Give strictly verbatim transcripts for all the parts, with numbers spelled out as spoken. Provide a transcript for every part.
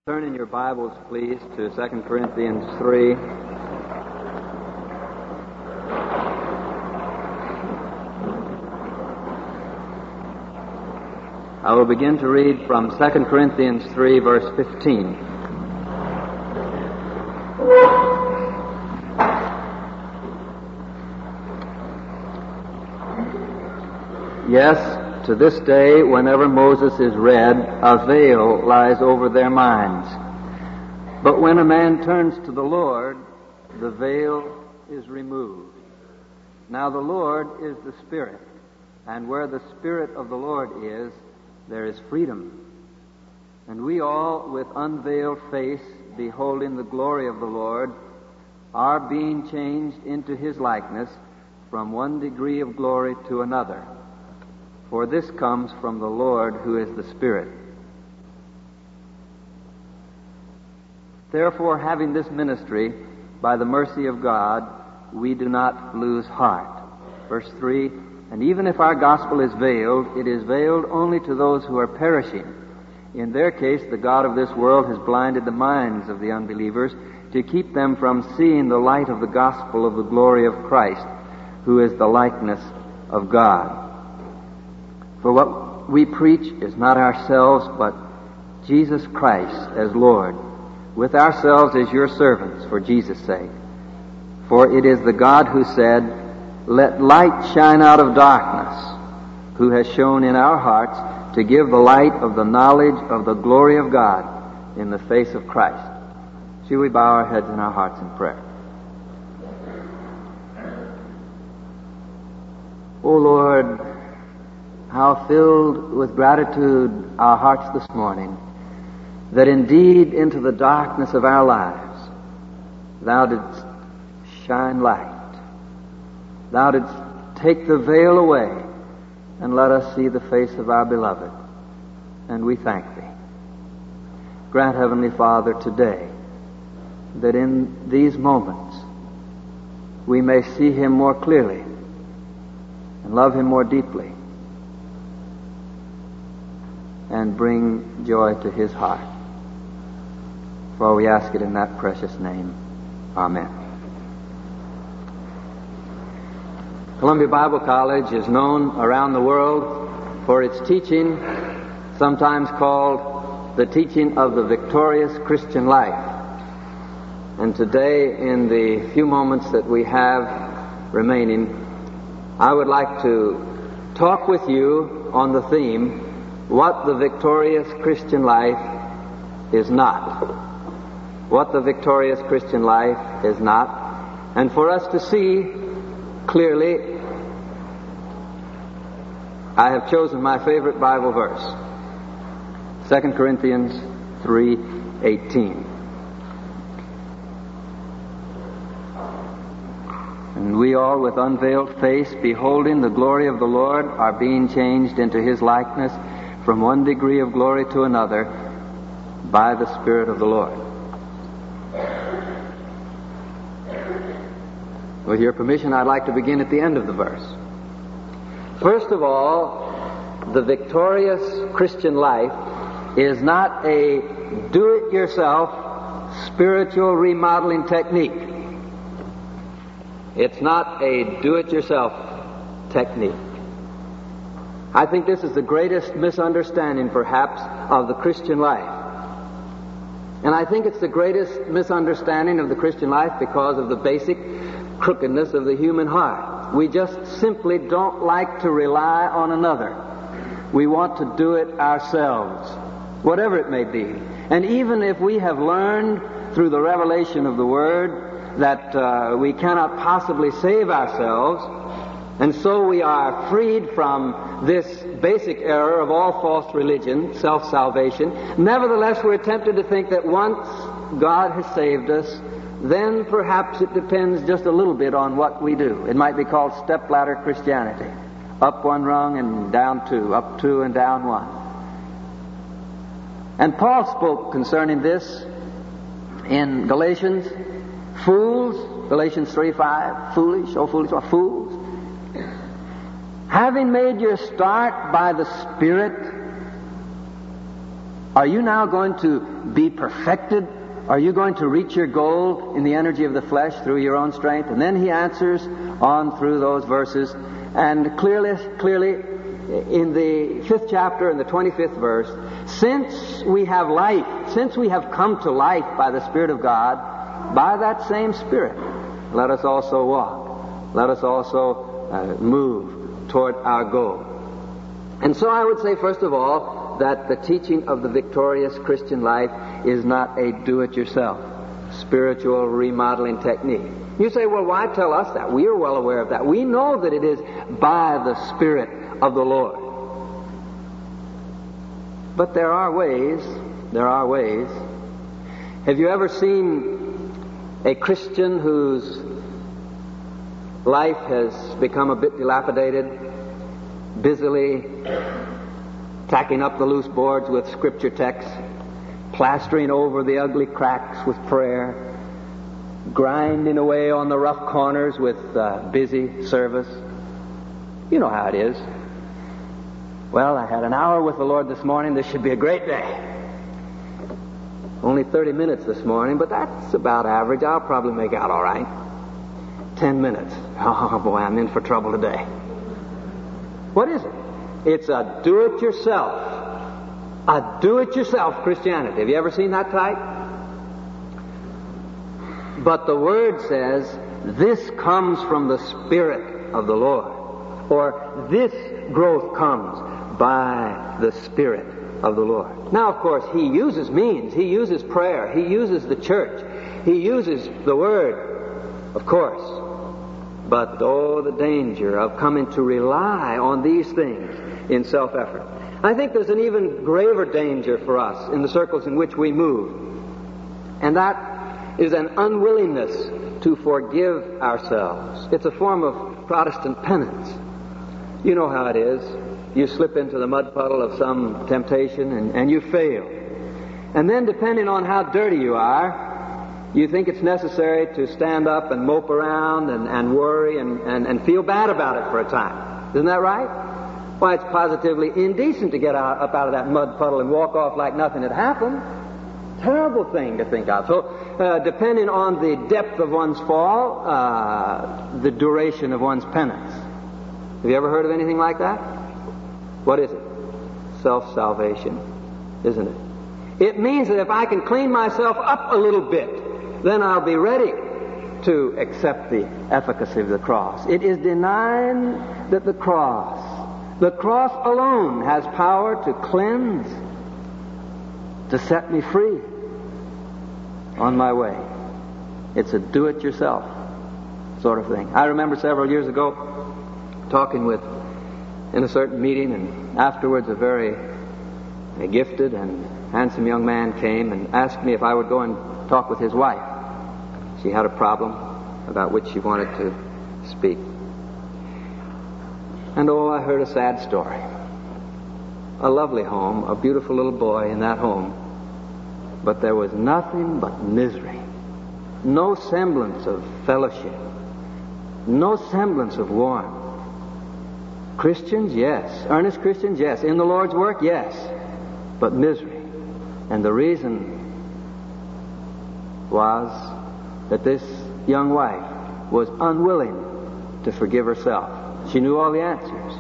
Turn in your Bibles, please, to Second Corinthians three. I will begin to read from Second Corinthians three, verse fifteen. Yes, to this day, whenever Moses is read, a veil lies over their minds. But when a man turns to the Lord, the veil is removed. Now the Lord is the Spirit, and where the Spirit of the Lord is, there is freedom. And we all, with unveiled face, beholding the glory of the Lord, are being changed into His likeness from one degree of glory to another. For this comes from the Lord, who is the Spirit. Therefore, having this ministry, by the mercy of God, we do not lose heart. Verse three, and even if our gospel is veiled, it is veiled only to those who are perishing. In their case, the God of this world has blinded the minds of the unbelievers to keep them from seeing the light of the gospel of the glory of Christ, who is the likeness of God. For what we preach is not ourselves, but Jesus Christ as Lord, with ourselves as your servants for Jesus' sake. For it is the God who said, "Let light shine out of darkness," who has shone in our hearts to give the light of the knowledge of the glory of God in the face of Christ. Shall we bow our heads and our hearts in prayer? O Lord, how filled with gratitude our hearts this morning, that indeed into the darkness of our lives Thou didst shine light. Thou didst take the veil away and let us see the face of our beloved. And we thank Thee. Grant, Heavenly Father, today that in these moments we may see Him more clearly and love Him more deeply, and bring joy to His heart. For we ask it in that precious name. Amen. Columbia Bible College is known around the world for its teaching, sometimes called the teaching of the victorious Christian life. And today, in the few moments that we have remaining, I would like to talk with you on the theme, what the victorious Christian life is not. What the victorious Christian life is not. And for us to see clearly, I have chosen my favorite Bible verse, Second Corinthians three eighteen. And we all, with unveiled face, beholding the glory of the Lord, are being changed into His likeness from one degree of glory to another by the Spirit of the Lord. With your permission, I'd like to begin at the end of the verse. First of all, the victorious Christian life is not a do-it-yourself spiritual remodeling technique. It's not a do-it-yourself technique. I think this is the greatest misunderstanding, perhaps, of the Christian life. And I think it's the greatest misunderstanding of the Christian life because of the basic crookedness of the human heart. We just simply don't like to rely on another. We want to do it ourselves, whatever it may be. And even if we have learned through the revelation of the Word that uh, we cannot possibly save ourselves, and so we are freed from this basic error of all false religion, self-salvation. Nevertheless, we're tempted to think that once God has saved us, then perhaps it depends just a little bit on what we do. It might be called stepladder Christianity. Up one rung and down two, up two and down one. And Paul spoke concerning this in Galatians. Fools, Galatians three five, foolish, oh foolish, oh fools. Having made your start by the Spirit, Are you now going to be perfected? Are you going to reach your goal in the energy of the flesh through your own strength? And then he answers on through those verses. And clearly, clearly, in the fifth chapter, in the twenty-fifth verse, since we have life, since we have come to life by the Spirit of God, by that same Spirit, let us also walk. Let us also uh, move toward our goal. And so I would say, first of all, that the teaching of the victorious Christian life is not a do-it-yourself spiritual remodeling technique. You say, well, why tell us that? We are well aware of that. We know that it is by the Spirit of the Lord. But there are ways, there are ways. Have you ever seen a Christian whose life has become a bit dilapidated, busily tacking up the loose boards with scripture texts, plastering over the ugly cracks with prayer, grinding away on the rough corners with uh, busy service? You know how it is. Well, I had an hour with the Lord this morning. This should be a great day. Only thirty minutes this morning, but that's about average. I'll probably make out all right. Ten minutes. Oh, boy, I'm in for trouble today. What is it? It's a do-it-yourself. A do-it-yourself Christianity. Have you ever seen that type? But the Word says, this comes from the Spirit of the Lord. Or, this growth comes by the Spirit of the Lord. Now, of course, He uses means. He uses prayer. He uses the church. He uses the Word, of course. But, oh, the danger of coming to rely on these things in self-effort. I think there's an even graver danger for us in the circles in which we move. And that is an unwillingness to forgive ourselves. It's a form of Protestant penance. You know how it is. You slip into the mud puddle of some temptation and, and you fail. And then, depending on how dirty you are, you think it's necessary to stand up and mope around and, and worry and, and, and feel bad about it for a time. Isn't that right? Why, it's positively indecent to get out, up out of that mud puddle and walk off like nothing had happened. Terrible thing to think of. So, uh, depending on the depth of one's fall, uh, the duration of one's penance. Have you ever heard of anything like that? What is it? Self-salvation, isn't it? It means that if I can clean myself up a little bit, then I'll be ready to accept the efficacy of the cross. It is denying that the cross, the cross alone has power to cleanse, to set me free on my way. It's a do-it-yourself sort of thing. I remember several years ago talking with, in a certain meeting, and afterwards a very a gifted and handsome young man came and asked me if I would go and talk with his wife. She had a problem about which she wanted to speak. And oh, I heard a sad story. A lovely home, a beautiful little boy in that home, but there was nothing but misery. No semblance of fellowship. No semblance of warmth. Christians, yes. Earnest Christians, yes. In the Lord's work, yes. But misery. And the reason was that this young wife was unwilling to forgive herself. She knew all the answers.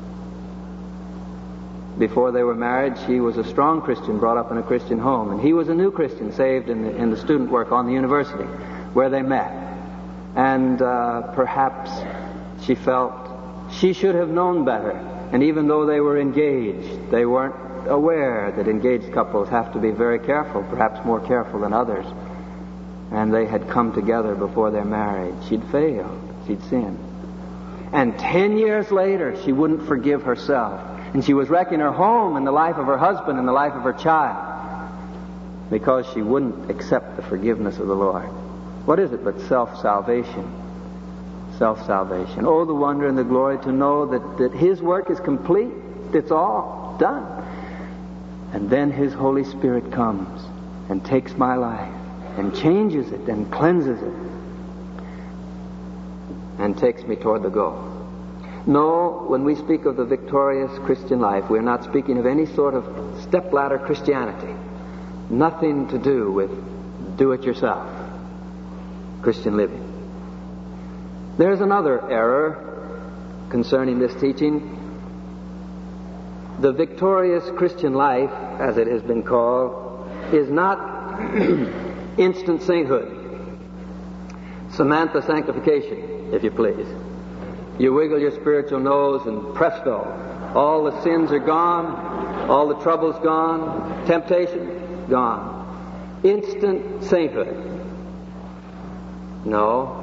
Before they were married, she was a strong Christian, brought up in a Christian home. And he was a new Christian, saved in the, in the student work on the university, where they met. And uh, perhaps she felt she should have known better. And even though they were engaged, they weren't aware that engaged couples have to be very careful, perhaps more careful than others. And they had come together before they're married. She'd failed. She'd sinned. And ten years later, she wouldn't forgive herself. And she was wrecking her home and the life of her husband and the life of her child because she wouldn't accept the forgiveness of the Lord. What is it but self-salvation? Self-salvation. Oh, the wonder and the glory to know that, that His work is complete. It's all done. And then His Holy Spirit comes and takes my life and changes it and cleanses it and takes me toward the goal. No, when we speak of the victorious Christian life, we're not speaking of any sort of stepladder Christianity. Nothing to do with do-it-yourself Christian living. There's another error concerning this teaching. The victorious Christian life, as it has been called, is not instant sainthood. Samantha sanctification, if you please. You wiggle your spiritual nose and presto, all the sins are gone, all the troubles gone, temptation gone. Instant sainthood. No.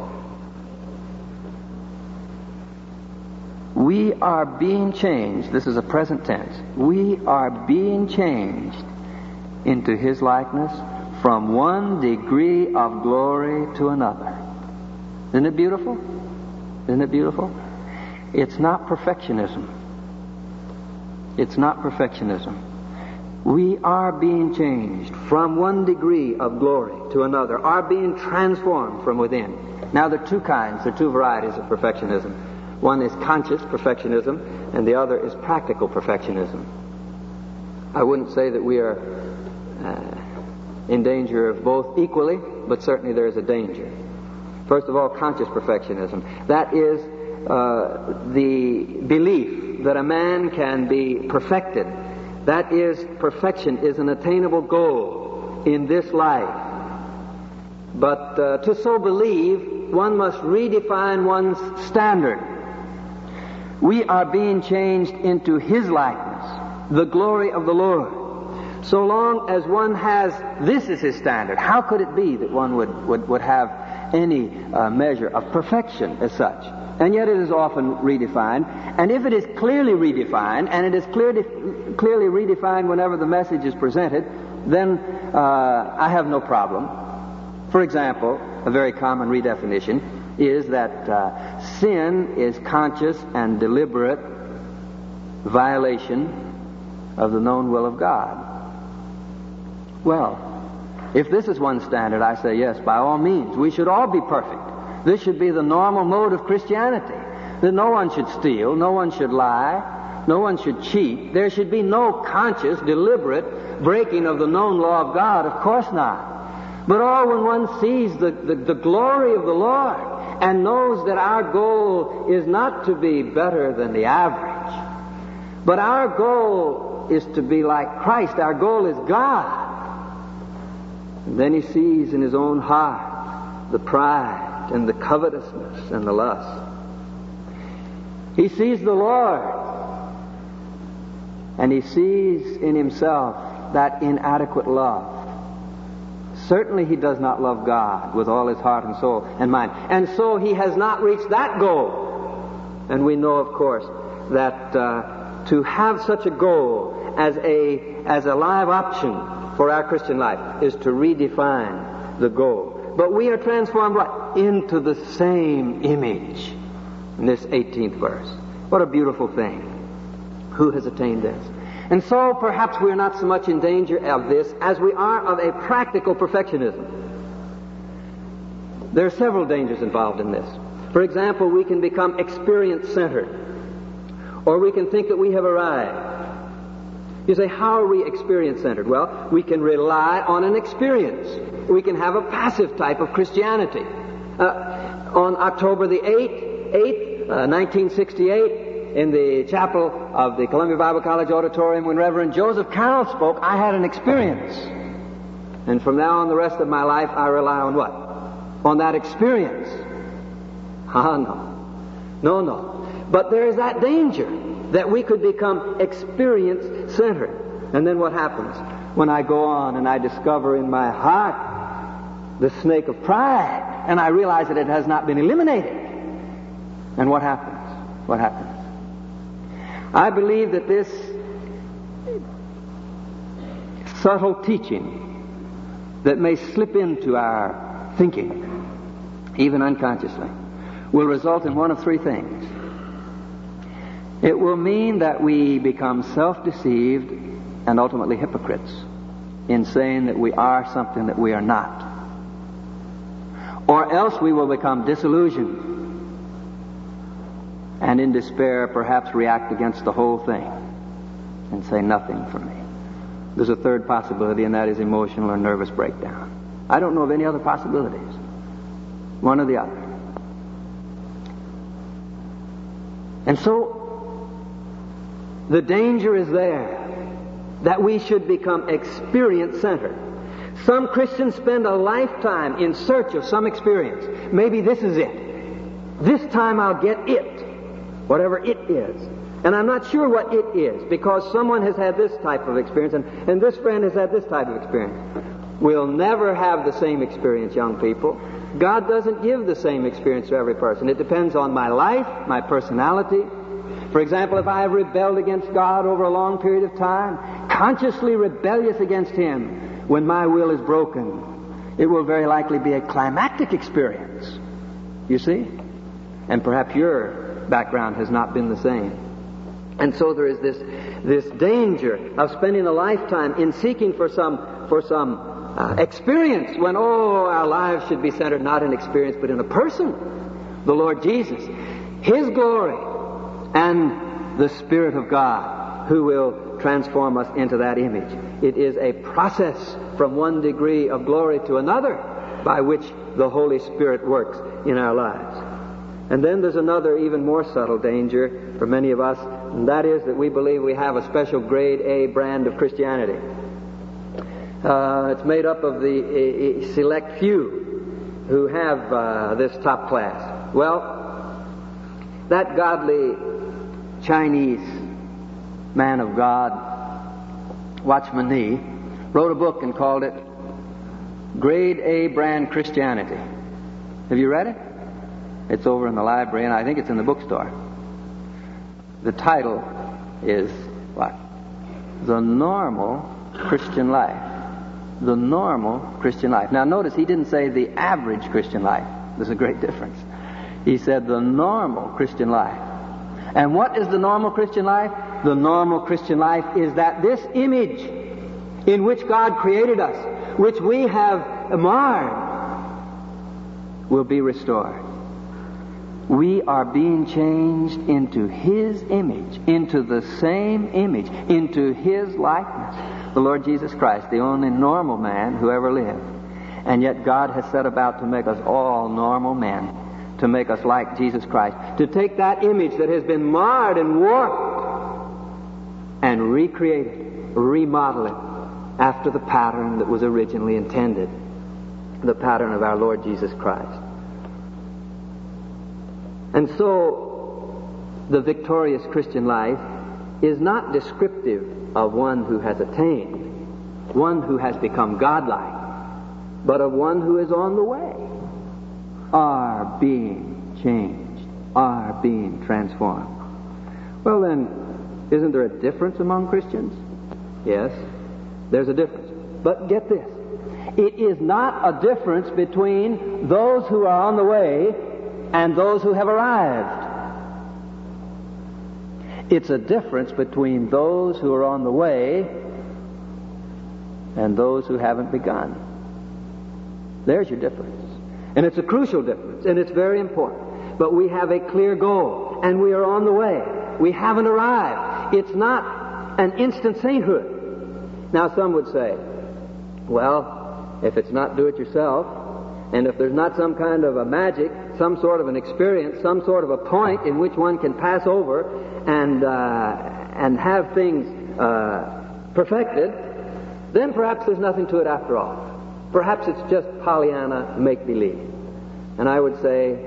We are being changed. This is a present tense. We are being changed into His likeness from one degree of glory to another. Isn't it beautiful? Isn't it beautiful? It's not perfectionism. It's not perfectionism. We are being changed from one degree of glory to another, are being transformed from within. Now, there are two kinds, there are two varieties of perfectionism. One is conscious perfectionism, and the other is practical perfectionism. I wouldn't say that we are uh, in danger of both equally, but certainly there is a danger. First of all, conscious perfectionism. That is uh, the belief that a man can be perfected. That is, perfection is an attainable goal in this life. But uh, to so believe, one must redefine one's standard. We are being changed into His likeness, the glory of the Lord. So long as one has this as his standard, how could it be that one would, would, would have any uh, measure of perfection as such? And yet it is often redefined. And if it is clearly redefined, and it is clearly, clearly redefined whenever the message is presented, then uh, I have no problem. For example, a very common redefinition is that uh, sin is conscious and deliberate violation of the known will of God. Well, if this is one standard, I say yes, by all means. We should all be perfect. This should be the normal mode of Christianity. That no one should steal, no one should lie, no one should cheat. There should be no conscious, deliberate breaking of the known law of God. Of course not. But all when one sees the, the, the glory of the Lord and knows that our goal is not to be better than the average, but our goal is to be like Christ. Our goal is God. And then he sees in his own heart the pride and the covetousness and the lust. He sees the Lord, and he sees in himself that inadequate love. Certainly he does not love God with all his heart and soul and mind. And so he has not reached that goal. And we know, of course, that uh, to have such a goal as a, as a live option for our Christian life is to redefine the goal. But we are transformed what? Into the same image. In this eighteenth verse. What a beautiful thing. Who has attained this? And so perhaps we are not so much in danger of this as we are of a practical perfectionism. There are several dangers involved in this. For example, we can become experience-centered. Or we can think that we have arrived. You say, how are we experience-centered? Well, we can rely on an experience. We can have a passive type of Christianity. Uh, on October the eighth, uh, nineteen sixty-eight, in the chapel of the Columbia Bible College auditorium, when Reverend Joseph Carroll spoke, I had an experience. And from now on the rest of my life, I rely on what? On that experience. Ah, no. No, no. But there is that danger that we could become experience-centered. And then what happens? When I go on and I discover in my heart the snake of pride, and I realize that it has not been eliminated. And what happens? What happens? I believe that this subtle teaching that may slip into our thinking, even unconsciously, will result in one of three things. It will mean that we become self-deceived and ultimately hypocrites in saying that we are something that we are not. Or else we will become disillusioned and in despair perhaps react against the whole thing and say nothing for me. There's a third possibility, and that is emotional or nervous breakdown. I don't know of any other possibilities. One or the other. And so, the danger is there that we should become experience-centered. Some Christians spend a lifetime in search of some experience. Maybe this is it. This time I'll get it, whatever it is. And I'm not sure what it is, because someone has had this type of experience, and, and this friend has had this type of experience. We'll never have the same experience, young people. God doesn't give the same experience to every person. It depends on my life, my personality. For example, if I have rebelled against God over a long period of time, consciously rebellious against Him, when my will is broken, it will very likely be a climactic experience. You see? And perhaps your background has not been the same. And so there is this this danger of spending a lifetime in seeking for some for some uh, experience, when, oh, our lives should be centered not in experience but in a person, the Lord Jesus, His glory, and the Spirit of God who will transform us into that image. It is a process from one degree of glory to another by which the Holy Spirit works in our lives. And then there's another even more subtle danger for many of us, and that is that we believe we have a special grade A brand of Christianity. Uh, it's made up of the a, a select few who have uh, this top class. Well, that godly Chinese man of God, Watchman Nee, wrote a book and called it Grade A Brand Christianity. Have you read it? It's over in the library, and I think it's in the bookstore. The title is what? The Normal Christian Life. The Normal Christian Life. Now notice, he didn't say the average Christian life. There's a great difference. He said the normal Christian life. And what is the normal Christian life? The normal Christian life is that this image in which God created us, which we have marred, will be restored. We are being changed into His image, into the same image, into His likeness. The Lord Jesus Christ, the only normal man who ever lived. And yet God has set about to make us all normal men, to make us like Jesus Christ, to take that image that has been marred and warped and recreate it, remodel it after the pattern that was originally intended, the pattern of our Lord Jesus Christ. And so, the victorious Christian life is not descriptive of one who has attained, one who has become godlike, but of one who is on the way, are being changed, are being transformed. Well then, isn't there a difference among Christians? Yes, there's a difference. But get this, it is not a difference between those who are on the way and those who have arrived. It's a difference between those who are on the way and those who haven't begun. There's your difference. And it's a crucial difference, and it's very important. But we have a clear goal, and we are on the way. We haven't arrived. It's not an instant sainthood. Now some would say, well, if it's not do it yourself, and if there's not some kind of a magic, some sort of an experience, some sort of a point in which one can pass over and uh, and have things uh, perfected, then perhaps there's nothing to it after all. Perhaps it's just Pollyanna make-believe. And I would say,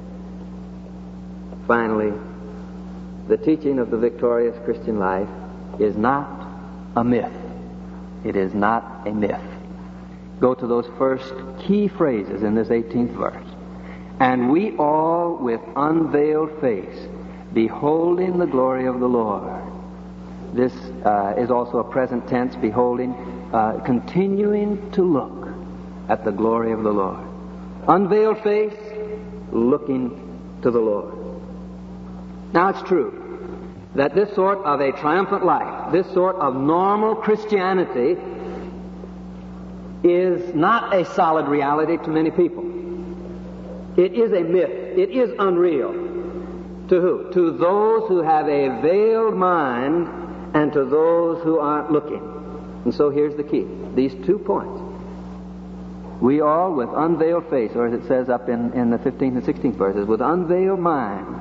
finally, the teaching of the victorious Christian life is not a myth. It is not a myth. Go to those first key phrases in this eighteenth verse. And we all with unveiled face, beholding the glory of the Lord. This uh, is also a present tense, beholding, uh, continuing to look at the glory of the Lord. Unveiled face, looking to the Lord. Now it's true that this sort of a triumphant life, this sort of normal Christianity, is not a solid reality to many people. It is a myth. It is unreal. To who? To those who have a veiled mind and to those who aren't looking. And so here's the key. These two points. We all with unveiled face, or as it says up in, in the fifteenth and sixteenth verses, with unveiled minds,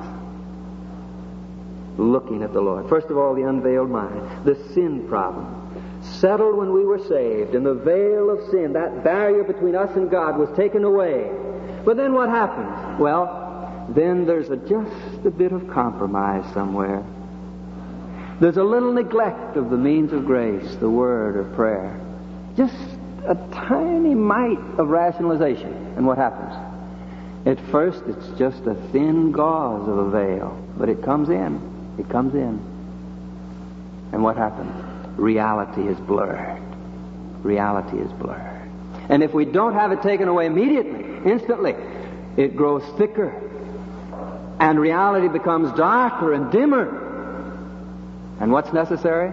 looking at the Lord. First of all, the unveiled mind. The sin problem. Settled when we were saved, and the veil of sin, that barrier between us and God, was taken away. But then what happens? Well, then there's a, just a bit of compromise somewhere. There's a little neglect of the means of grace, the word or prayer. Just a tiny mite of rationalization. And what happens? At first, it's just a thin gauze of a veil, but it comes in. It comes in. And what happens? Reality is blurred. Reality is blurred. And if we don't have it taken away immediately, instantly, it grows thicker. And reality becomes darker and dimmer. And what's necessary?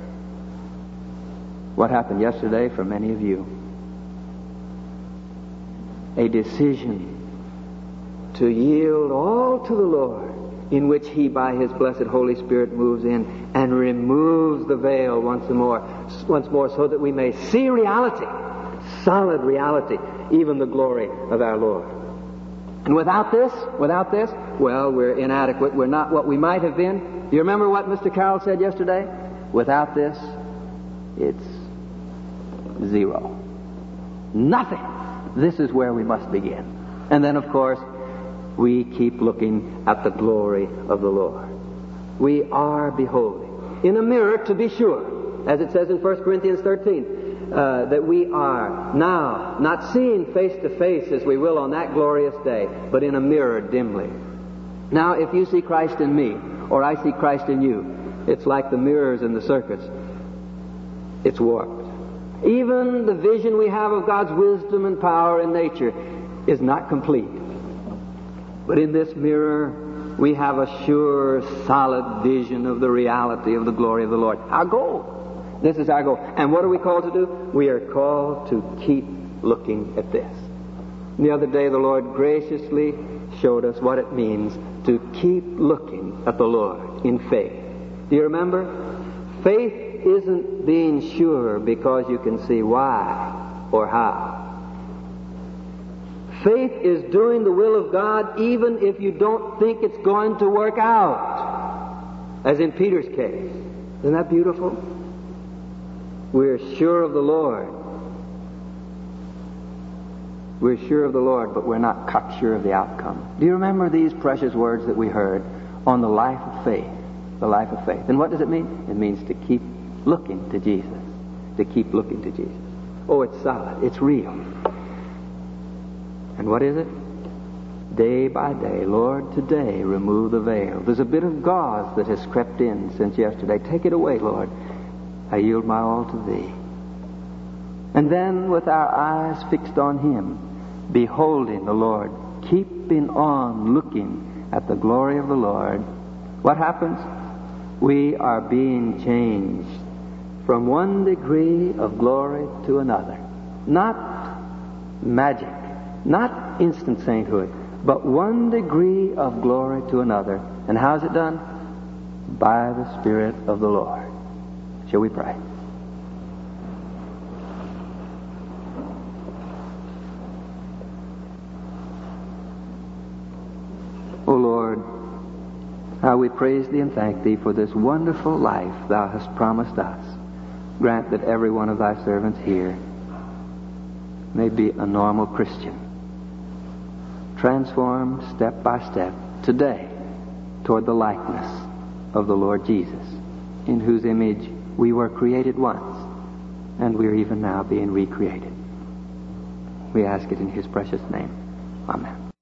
What happened yesterday for many of you? A decision to yield all to the Lord, in which He, by His blessed Holy Spirit, moves in and removes the veil once more, once more, so that we may see reality, solid reality, even the glory of our Lord. And without this, without this, well, we're inadequate. We're not what we might have been. Do you remember what Mister Carroll said yesterday? Without this, it's zero. Nothing. This is where we must begin. And then, of course, we keep looking at the glory of the Lord. We are beholding. In a mirror, to be sure, as it says in First Corinthians thirteen, uh, that we are now not seeing face to face as we will on that glorious day, but in a mirror dimly. Now, if you see Christ in me, or I see Christ in you, it's like the mirrors in the circus. It's warped. Even the vision we have of God's wisdom and power and nature is not complete. But in this mirror, we have a sure, solid vision of the reality of the glory of the Lord. Our goal. This is our goal. And what are we called to do? We are called to keep looking at this. The other day, the Lord graciously showed us what it means to keep looking at the Lord in faith. Do you remember? Faith isn't being sure because you can see why or how. Faith is doing the will of God even if you don't think it's going to work out. As in Peter's case. Isn't that beautiful? We're sure of the Lord. We're sure of the Lord, but we're not cocksure of the outcome. Do you remember these precious words that we heard on the life of faith? The life of faith. And what does it mean? It means to keep looking to Jesus. To keep looking to Jesus. Oh, it's solid. It's real. And what is it? Day by day, Lord, today remove the veil. There's a bit of gauze that has crept in since yesterday. Take it away, Lord. I yield my all to Thee. And then with our eyes fixed on Him, beholding the Lord, keeping on looking at the glory of the Lord, what happens? We are being changed from one degree of glory to another. Not magic, not instant sainthood, but one degree of glory to another. And how's it done? By the Spirit of the Lord. Shall we pray? O Lord, how we praise Thee and thank Thee for this wonderful life Thou hast promised us. Grant that every one of Thy servants here may be a normal Christian, transformed step by step today toward the likeness of the Lord Jesus, in whose image we were created once, and we're even now being recreated. We ask it in His precious name. Amen.